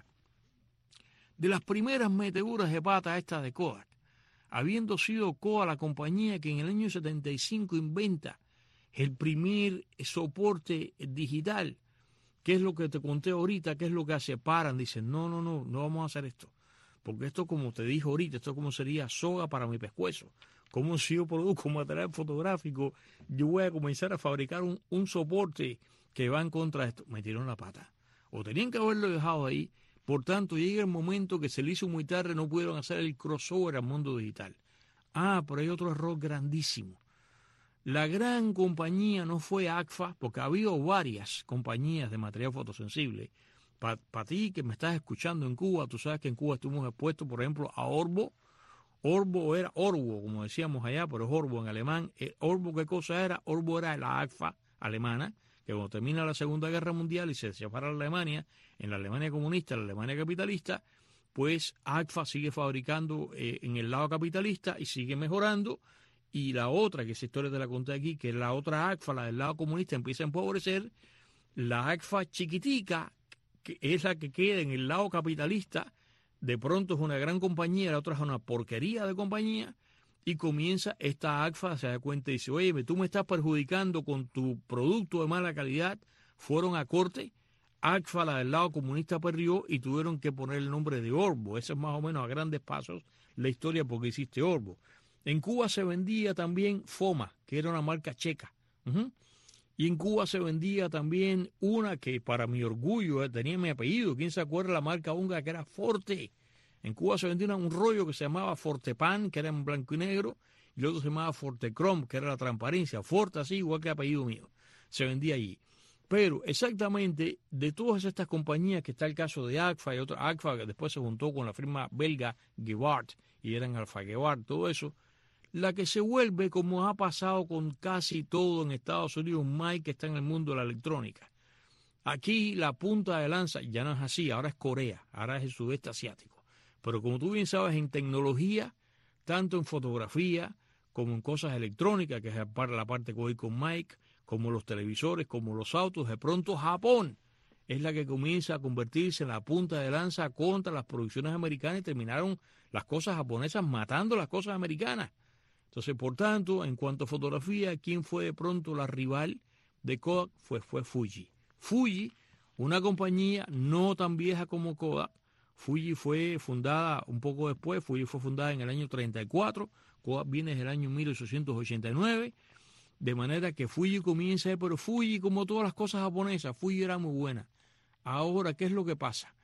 de las primeras meteduras de pata estas de Kodak, habiendo sido Kodak la compañía que en el año setenta y cinco inventa el primer soporte digital, ¿qué es lo que te conté ahorita? ¿Qué es lo que hace? Paran, dicen, no, no, no, no vamos a hacer esto. Porque esto, como te dije ahorita, esto como sería soga para mi pescuezo. Como si yo produzco material fotográfico, yo voy a comenzar a fabricar un, un soporte que va en contra de esto. Me tiraron la pata. O tenían que haberlo dejado ahí. Por tanto, llega el momento que se le hizo muy tarde, no pudieron hacer el crossover al mundo digital. Ah, pero hay otro error grandísimo. La gran compañía no fue Agfa, porque ha habido varias compañías de material fotosensible. Para pa ti que me estás escuchando en Cuba, tú sabes que en Cuba estuvimos expuestos, por ejemplo, a Orbo. Orbo era Orbo, como decíamos allá, pero es Orbo en alemán. Orbo, ¿qué cosa era? Orbo era la Agfa alemana, que cuando termina la Segunda Guerra Mundial y se separa la Alemania, en la Alemania comunista, la Alemania capitalista, pues Agfa sigue fabricando eh, en el lado capitalista y sigue mejorando, y la otra, que esa historia te la conté aquí, que es la otra Agfa, la del lado comunista, empieza a empobrecer. La Agfa chiquitica, que es la que queda en el lado capitalista, de pronto es una gran compañía, la otra es una porquería de compañía, y comienza esta Agfa, se da cuenta y dice, oye, tú me estás perjudicando con tu producto de mala calidad. Fueron a corte, Agfa, la del lado comunista, perdió y tuvieron que poner el nombre de Orbo. Esa es más o menos a grandes pasos la historia porque hiciste Orbo. En Cuba se vendía también Foma, que era una marca checa. Uh-huh. Y en Cuba se vendía también una que para mi orgullo eh, tenía mi apellido. ¿Quién se acuerda la marca húngara que era Forte? En Cuba se vendía un rollo que se llamaba Fortepan, que era en blanco y negro, y el otro se llamaba Fortecrom, que era la transparencia. Forte así, igual que el apellido mío. Se vendía allí. Pero exactamente de todas estas compañías, que está el caso de Agfa y otra, Agfa que después se juntó con la firma belga Gebart, y eran Alfa Gebart, todo eso, la que se vuelve, como ha pasado con casi todo en Estados Unidos, Mike, que está en el mundo de la electrónica. Aquí la punta de lanza ya no es así, ahora es Corea, ahora es el sudeste asiático. Pero como tú bien sabes, en tecnología, tanto en fotografía como en cosas electrónicas, que es la parte que voy con Mike, como los televisores, como los autos, de pronto Japón es la que comienza a convertirse en la punta de lanza contra las producciones americanas y terminaron las cosas japonesas matando las cosas americanas. Entonces, por tanto, en cuanto a fotografía, ¿quién fue de pronto la rival de Kodak? Fue, fue Fuji. Fuji, una compañía no tan vieja como Kodak. Fuji fue fundada un poco después, Fuji fue fundada en el año treinta y cuatro, Kodak viene desde el año mil ochocientos ochenta y nueve, de manera que Fuji comienza, pero Fuji, como todas las cosas japonesas, Fuji era muy buena. Ahora, ¿qué es lo que pasa?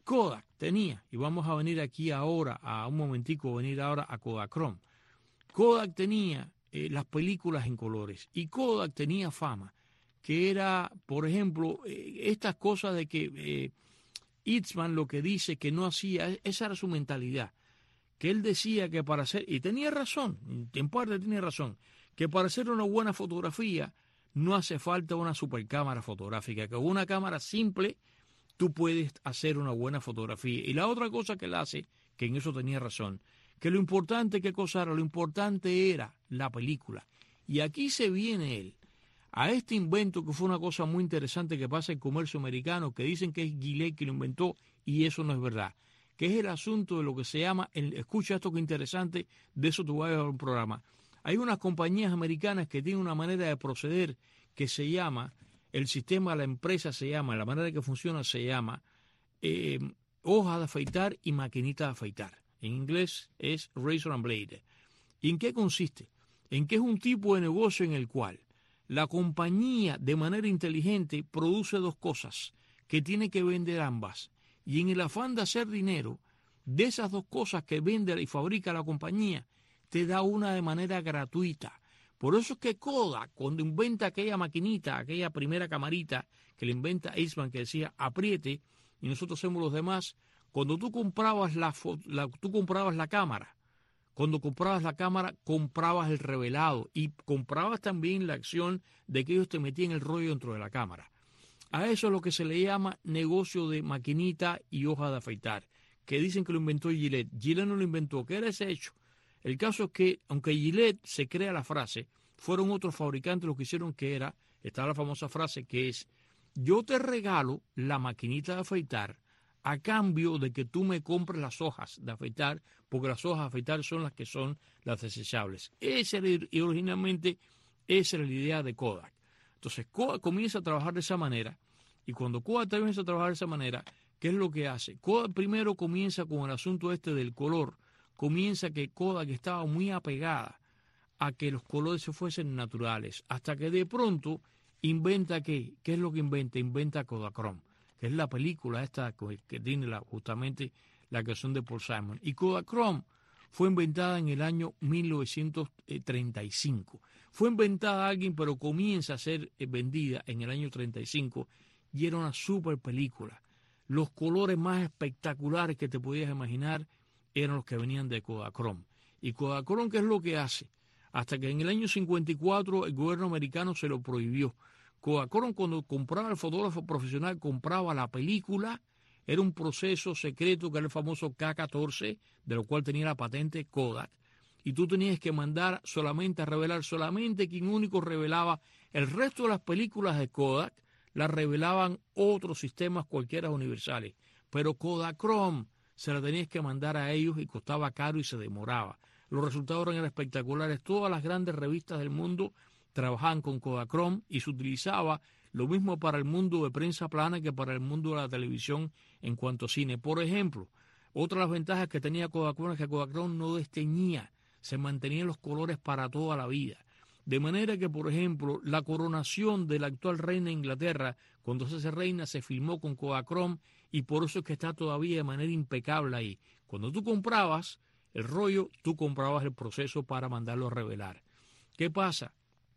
Kodak tenía, y vamos a venir aquí ahora, a un momentico, venir ahora a Kodachrome. Kodak tenía eh, las películas en colores, y Kodak tenía fama, que era, por ejemplo, eh, estas cosas de que eh, Eastman lo que dice que no hacía, esa era su mentalidad, que él decía que para hacer, y tenía razón, en parte tenía razón, que para hacer una buena fotografía no hace falta una supercámara fotográfica, que con una cámara simple tú puedes hacer una buena fotografía. Y la otra cosa que él hace, que en eso tenía razón, que lo importante, ¿qué cosa era? Lo importante era la película. Y aquí se viene él a este invento que fue una cosa muy interesante que pasa en el comercio americano, que dicen que es Gillette que lo inventó, y eso no es verdad, que es el asunto de lo que se llama, el, escucha esto que interesante, de eso te voy a dar un programa. Hay unas compañías americanas que tienen una manera de proceder que se llama, el sistema de la empresa se llama, la manera que funciona se llama eh, hoja de afeitar y maquinita de afeitar. En inglés es razor and blade. ¿Y en qué consiste? En que es un tipo de negocio en el cual la compañía de manera inteligente produce dos cosas que tiene que vender ambas. Y en el afán de hacer dinero, de esas dos cosas que vende y fabrica la compañía, te da una de manera gratuita. Por eso es que Kodak, cuando inventa aquella maquinita, aquella primera camarita que le inventa Eastman, que decía apriete y nosotros hacemos los demás, cuando tú comprabas la, la, tú comprabas la cámara, cuando comprabas la cámara, comprabas el revelado y comprabas también la acción de que ellos te metían el rollo dentro de la cámara. A eso es lo que se le llama negocio de maquinita y hoja de afeitar, que dicen que lo inventó Gillette. Gillette no lo inventó. ¿Qué era ese hecho? El caso es que, aunque Gillette se crea la frase, fueron otros fabricantes los que hicieron que era, está la famosa frase que es, yo te regalo la maquinita de afeitar a cambio de que tú me compres las hojas de afeitar, porque las hojas de afeitar son las que son las desechables. Esa era, y originalmente esa era la idea de Kodak. Entonces Kodak comienza a trabajar de esa manera, y cuando Kodak comienza a trabajar de esa manera, ¿qué es lo que hace? Kodak primero comienza con el asunto este del color, comienza que Kodak estaba muy apegada a que los colores se fuesen naturales, hasta que de pronto inventa ¿qué? ¿Qué es lo que inventa? Inventa Kodachrome, que es la película esta que tiene la, justamente la creación de Paul Simon. Y Kodachrome fue inventada en el año mil novecientos treinta y cinco. Fue inventada alguien, pero comienza a ser vendida en el año treinta y cinco, y era una super película. Los colores más espectaculares que te podías imaginar eran los que venían de Kodachrome. Y Kodachrome, ¿qué es lo que hace? Hasta que en el año cincuenta y cuatro el gobierno americano se lo prohibió. Kodachrome, cuando compraba el fotógrafo profesional, compraba la película, era un proceso secreto que era el famoso K catorce, de lo cual tenía la patente Kodak, y tú tenías que mandar solamente a revelar, solamente quien único revelaba. El resto de las películas de Kodak las revelaban otros sistemas cualquiera universales, pero Kodachrome se la tenías que mandar a ellos y costaba caro y se demoraba. Los resultados eran espectaculares. Todas las grandes revistas del mundo trabajaban con Kodachrome y se utilizaba lo mismo para el mundo de prensa plana que para el mundo de la televisión en cuanto a cine. Por ejemplo, otra de las ventajas que tenía Kodachrome es que Kodachrome no desteñía, se mantenían los colores para toda la vida. De manera que, por ejemplo, la coronación de la actual reina de Inglaterra, cuando se hace reina, se filmó con Kodachrome y por eso es que está todavía de manera impecable ahí. Cuando tú comprabas el rollo, tú comprabas el proceso para mandarlo a revelar. ¿Qué pasa?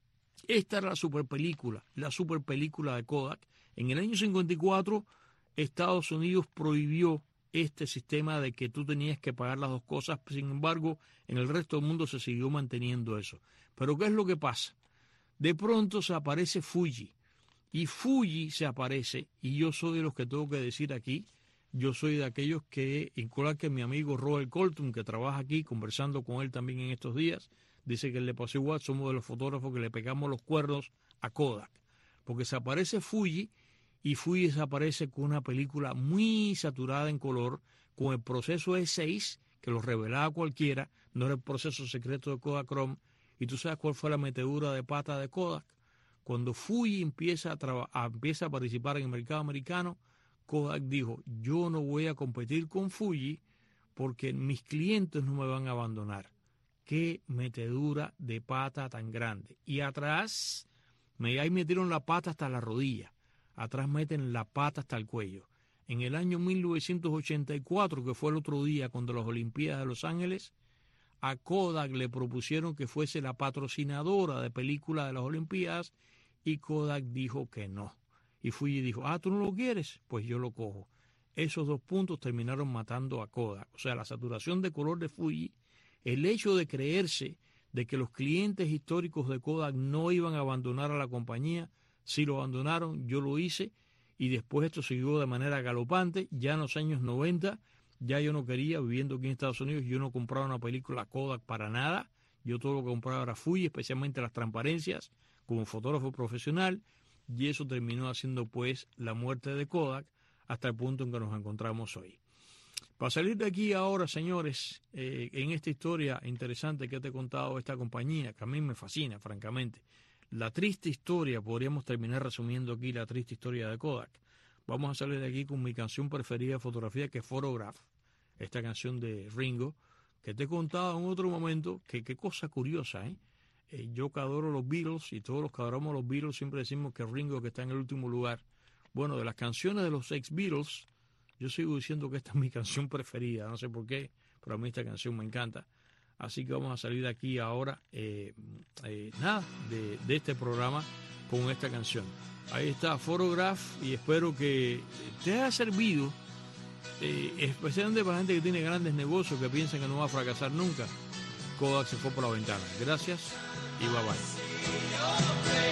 Esta era la super película, la super película de Kodak. En el año cincuenta y cuatro, Estados Unidos prohibió este sistema de que tú tenías que pagar las dos cosas. Sin embargo, en el resto del mundo se siguió manteniendo eso. Pero ¿qué es lo que pasa? De pronto se aparece Fuji. Y Fuji se aparece, y yo soy de los que tengo que decir aquí, yo soy de aquellos que, igual que mi amigo Robert Colton, que trabaja aquí, conversando con él también en estos días, dice que le pasó igual, somos de los fotógrafos que le pegamos los cuernos a Kodak. Porque se aparece Fuji, y Fuji desaparece con una película muy saturada en color, con el proceso E seis, que lo revelaba cualquiera, no era el proceso secreto de Kodachrome. ¿Y tú sabes cuál fue la metedura de pata de Kodak? Cuando Fuji empieza a, traba, a, empieza a participar en el mercado americano, Kodak dijo, yo no voy a competir con Fuji porque mis clientes no me van a abandonar. Qué metedura de pata tan grande. Y atrás, me, ahí metieron la pata hasta la rodilla. Atrás meten la pata hasta el cuello. en el año mil novecientos ochenta y cuatro, que fue el otro día cuando las Olimpiadas de Los Ángeles, a Kodak le propusieron que fuese la patrocinadora de películas de las Olimpiadas y Kodak dijo que no. Y Fuji dijo, ah, ¿tú no lo quieres? Pues yo lo cojo. Esos dos puntos terminaron matando a Kodak. O sea, la saturación de color de Fuji, el hecho de creerse de que los clientes históricos de Kodak no iban a abandonar a la compañía, sí lo abandonaron, yo lo hice, y después esto siguió de manera galopante. Ya en los años noventa, ya yo no quería, viviendo aquí en Estados Unidos, yo no compraba una película Kodak para nada, yo todo lo que compraba era Fuji, especialmente las transparencias, como fotógrafo profesional, y eso terminó haciendo pues la muerte de Kodak hasta el punto en que nos encontramos hoy. Para salir de aquí ahora, señores, eh, en esta historia interesante que te he contado de esta compañía, que a mí me fascina, francamente, la triste historia, podríamos terminar resumiendo aquí la triste historia de Kodak. Vamos a salir de aquí con mi canción preferida de fotografía, que es Photograph, esta canción de Ringo, que te he contado en otro momento, que qué cosa curiosa, ¿eh? Eh, yo que adoro los Beatles, y todos los que adoramos los Beatles siempre decimos que Ringo que está en el último lugar. Bueno, de las canciones de los ex Beatles, yo sigo diciendo que esta es mi canción preferida, no sé por qué, pero a mí esta canción me encanta. Así que vamos a salir de aquí ahora, eh, eh, nada, de, de este programa con esta canción. Ahí está, Photograph, y espero que te haya servido, eh, especialmente para la gente que tiene grandes negocios, que piensan que no va a fracasar nunca. Kodak se fue por la ventana. Gracias y bye bye.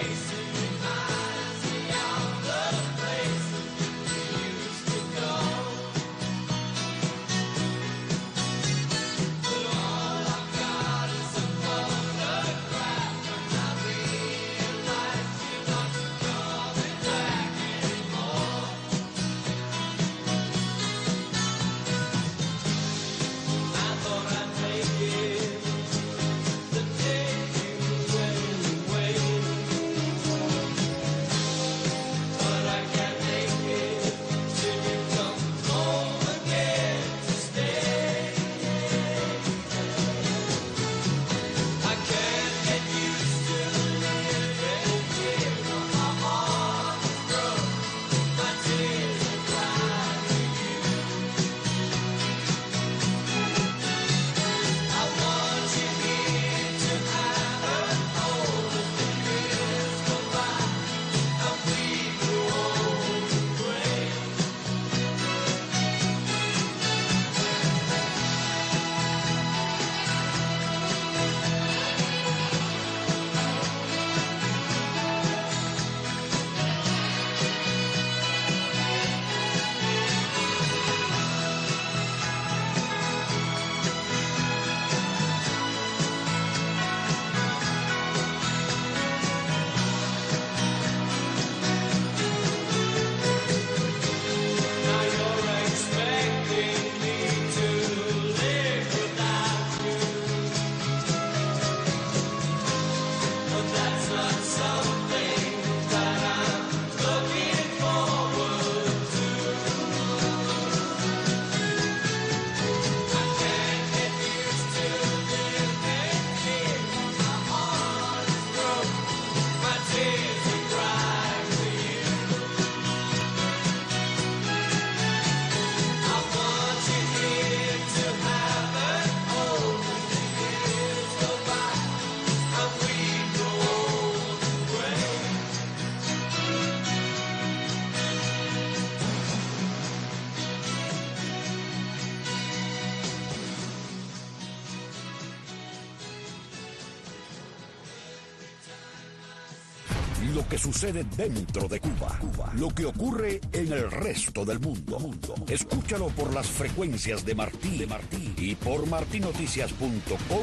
Lo que sucede dentro de Cuba, Cuba, lo que ocurre en el resto del mundo. mundo. Escúchalo por las frecuencias de Martí, de Martí y por martí noticias punto com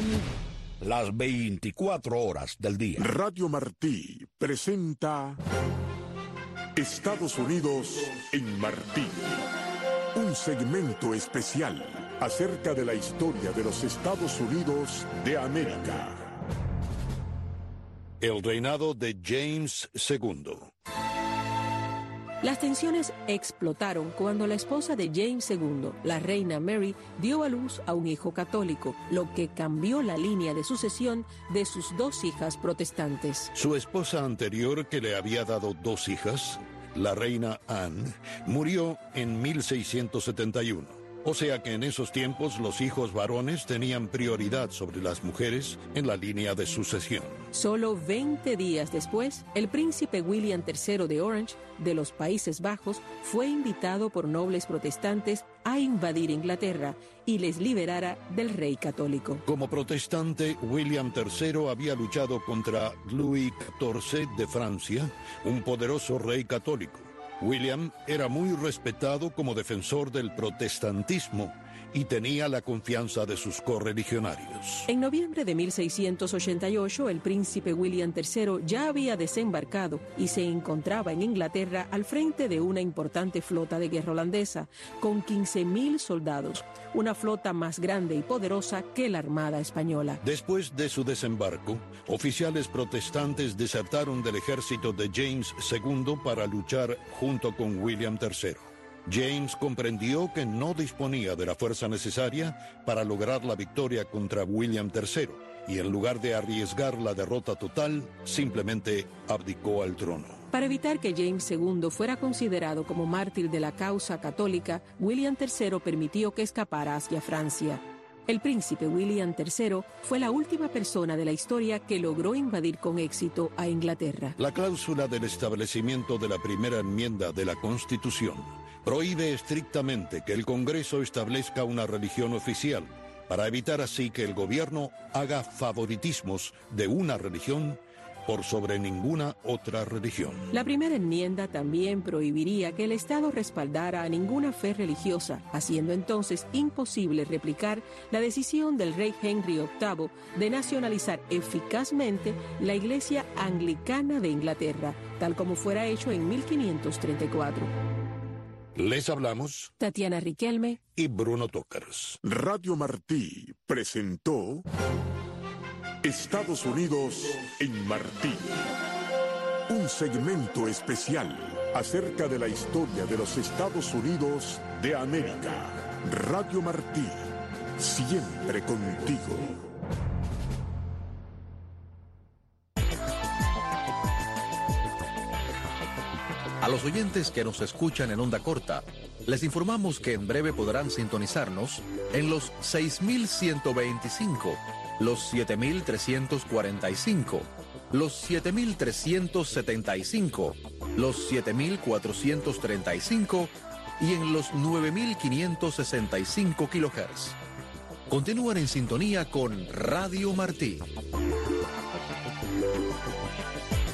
las veinticuatro horas del día. Radio Martí presenta Estados Unidos en Martí. Un segmento especial acerca de la historia de los Estados Unidos de América. El reinado de James segundo. Las tensiones explotaron cuando la esposa de James segundo, la reina Mary, dio a luz a un hijo católico, lo que cambió la línea de sucesión de sus dos hijas protestantes. Su esposa anterior, que le había dado dos hijas, la reina Anne, murió en mil seiscientos setenta y uno. O sea que en esos tiempos los hijos varones tenían prioridad sobre las mujeres en la línea de sucesión. Solo veinte días después, el príncipe William tercero de Orange, de los Países Bajos, fue invitado por nobles protestantes a invadir Inglaterra y les liberara del rey católico. Como protestante, William tercero había luchado contra Luis catorce de Francia, un poderoso rey católico. William era muy respetado como defensor del protestantismo y tenía la confianza de sus correligionarios. En noviembre de mil seiscientos ochenta y ocho, el príncipe William tercero ya había desembarcado y se encontraba en Inglaterra al frente de una importante flota de guerra holandesa, con quince mil soldados, una flota más grande y poderosa que la Armada Española. Después de su desembarco, oficiales protestantes desertaron del ejército de James segundo para luchar junto con William tercero. James comprendió que no disponía de la fuerza necesaria para lograr la victoria contra William tercero y en lugar de arriesgar la derrota total, simplemente abdicó al trono. Para evitar que James segundo fuera considerado como mártir de la causa católica, William tercero permitió que escapara hacia Francia. El príncipe William tercero fue la última persona de la historia que logró invadir con éxito a Inglaterra. La cláusula del establecimiento de la primera enmienda de la Constitución prohíbe estrictamente que el Congreso establezca una religión oficial, para evitar así que el gobierno haga favoritismos de una religión por sobre ninguna otra religión. La primera enmienda también prohibiría que el Estado respaldara a ninguna fe religiosa, haciendo entonces imposible replicar la decisión del rey Henry octavo de nacionalizar eficazmente la Iglesia Anglicana de Inglaterra, tal como fuera hecho en mil quinientos treinta y cuatro. Les hablamos Tatiana Riquelme y Bruno Tokers. Radio Martí presentó Estados Unidos en Martí. Un segmento especial acerca de la historia de los Estados Unidos de América. Radio Martí, siempre contigo. A los oyentes que nos escuchan en onda corta, les informamos que en breve podrán sintonizarnos en los seis mil ciento veinticinco, los siete mil trescientos cuarenta y cinco, los siete mil trescientos setenta y cinco, los siete mil cuatrocientos treinta y cinco y en los nueve mil quinientos sesenta y cinco kilohertz. Continúan en sintonía con Radio Martí.